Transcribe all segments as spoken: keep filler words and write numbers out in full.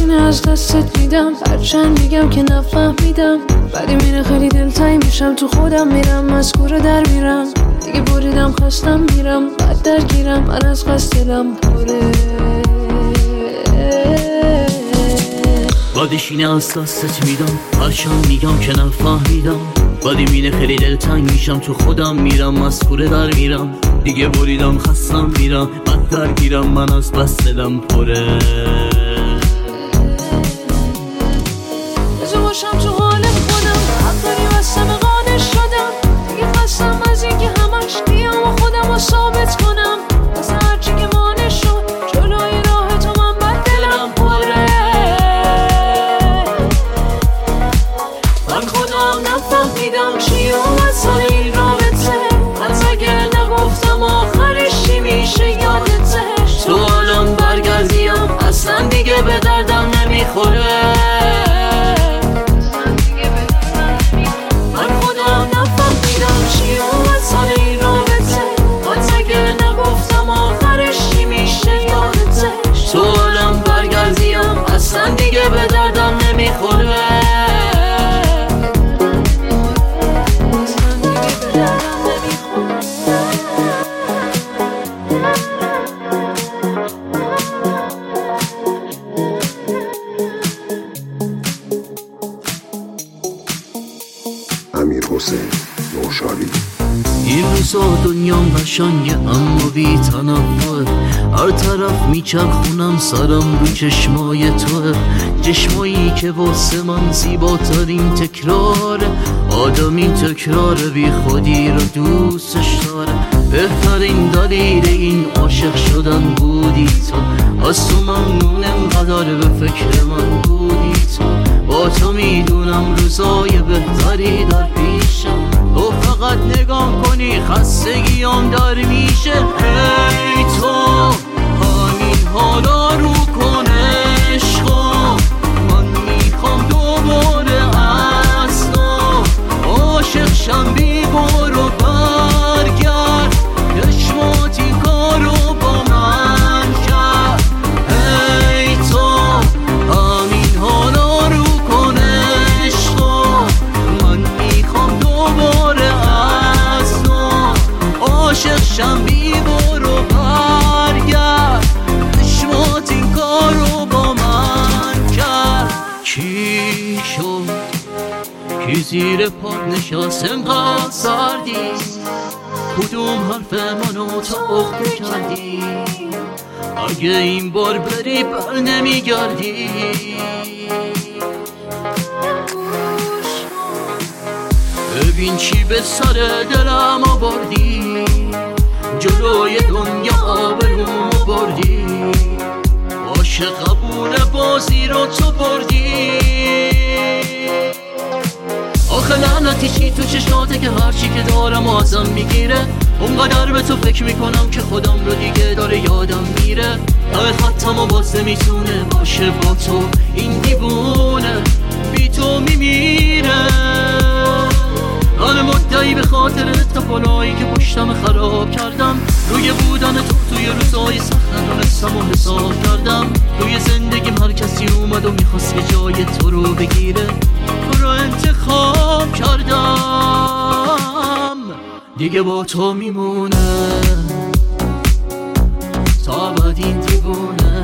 سینه از دستت میدم، هرچند میگم که نفهمیدم. بعدی میره خیلی دلتنگ میشم، تو خودم میرم مسکوره در میرم. دیگه بریدم خستم میرم، بد درگیرم من از قصد دلم پره. بعدی سینه از دستت میدم، هرچند میگم که نفهمیدم. بعدی میره خیلی دلتنگ میشم، تو خودم میرم مسکوره در میرم. دیگه بریدم خستم میرم، بد درگیرم من از بس دلم پره. بذار باشم تو حال خودم، حق داری وستم قانع شدم. دیگه خستم از این که همش بیام و خودم رو ثابت کنم. از هرچی که مانع شد جلوی راه تو من بد دلم پره. من خودم نفهمیدم چی اومد سر این رابطه. از اگر نگفتم آخرش چی میشه یادته. تو الان برگردیم اصلا دیگه به دردم نمیخوره. من خودم نفهمیدم چی اومد سر این رابطه. از اگر نگفتم آخرش چی میشه یادته. تو الان برگردیم اصلا دیگه به دردم نمیخوره. امیر حسین نوشاری. این روزا دنیام قشنگه اما بی تنوعه. هر طرف میچرخونم سرم رو چشمای توه. چشمایی که واسه من زیباترین تکراره. آدمی تکرار بی خودی رو دوستش داره. بهترین دلیل این عاشق شدن بودی تو. از تو ممنون انقدر به فکر من بودی تو. با تو میدونم روزای بهتری در پیشم. تو فقط نگاه کنی خستگیام در میشه. ای تو همین حالا رو کن عشقا. من میخوام دوباره از تو عاشق شم. بی برو برگرد چشماتی کارو با من کرد. ای تو همین حالا رو کن عشقا. من میخوام دوباره از تو عاشق شم. بی برو برگرد چشمات این کارو با من کرد. چی شد کی زیر پاد نشست انقدر سردی؟ کدوم حرف منو تو اخته کردی؟ اگه این بار بری بر نمیگردی. ببین چی به سر دلم آوردی. جلوی دنیا آبرومو بردی. عاشق قبول بازی رو تو بردی. آخه لعنتی چی تو چشماته که هرچی که دارم ازم میگیره. اونقدر به تو فکر میکنم که خودم رو دیگه داره یادم میره. همه خطم و باز نمیتونه باشه با تو این دیوونه. بی تو میمیره. من مدعی به خاطر اتفاقایی که پشتم خراب کردم. روی بودن تو توی روزای سخت ندونستم و حساب کردم. توی زندگیم هر کسی اومد و میخواست که جای تو رو بگیره. تو رو انتخاب کردم دیگه با تو میمونه. تا بعد این دیوونه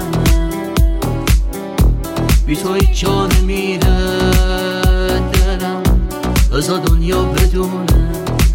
بی تو هیچ جا نمیره دلم. بذار دنیا بدونه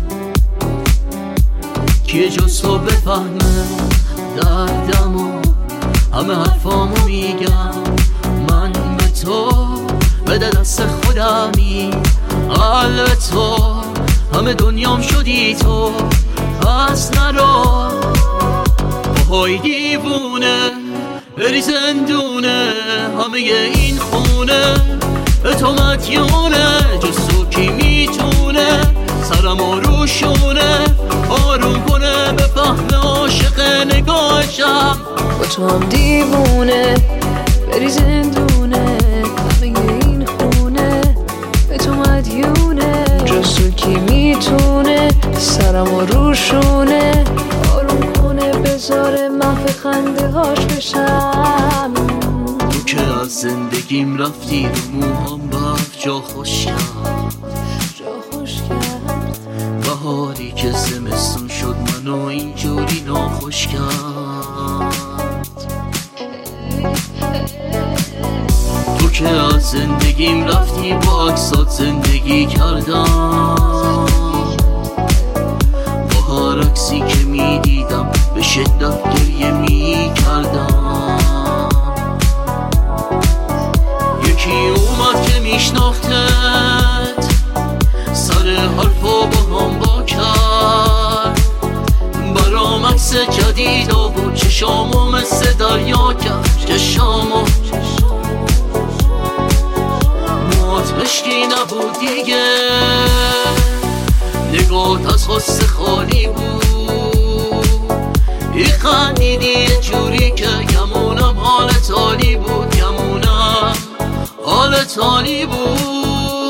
که جز تو بفهمه دردمو. همه حرفامو میگم من به تو، بده دست خودمی. قلب تو همه دنیام شدی تو. پس نرو پاهای دیوونه بری زندونه. همه این خونه به تو مدیونه. جز تو کی میتونه سرمو روشونه. آروم کنه به فهم عاشق نگاهشم. با تو هم دیوونه بری زندونه. همه این خونه به تو مدیونه. جز تو کی میتونه سرمو روشونه. آروم کنه بذاره محو خنده هاش بشم. تو که از از زندگیم رفتی رو موهام برف جا خوش کرد بهاری که زمستون شد منو اینجوری ناخوش کرد. تو که از زندگیم رفتی با عکسات زندگی کردم، با هر عکسی که میدیدم به شدت گریه میکردم. یکی اومد که میشناختت سر حرفا با هم با کرد، برام عکس جدید آورد چشامو مثل دریا کرد. چشامو موات مشکی نبود دیگه، نگات از غصه خالی بود. ای خندیدی یه جوری که گمونم حالت عالی بود، گمونم حالت عالی بود.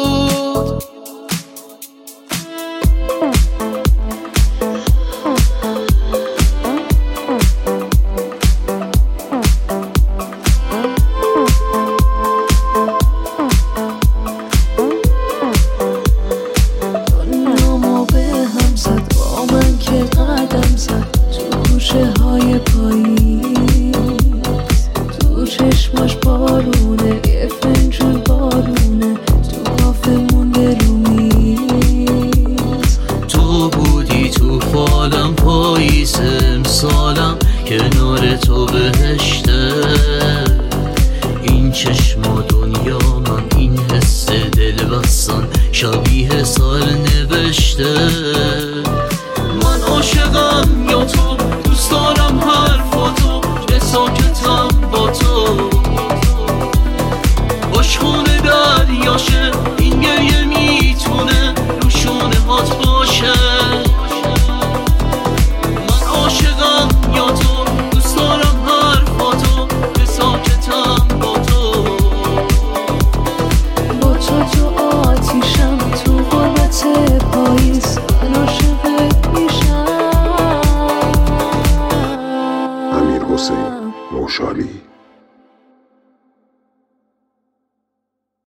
های پاییز تو چشماش بارونه، یه فنجون بارونه تو کافه مونده رو میز. تو بودی تو فالم پاییز امسالم، کنار تو بهشته. این چشم و دنیا من، این حس دل بستن شبیه سال نوشته.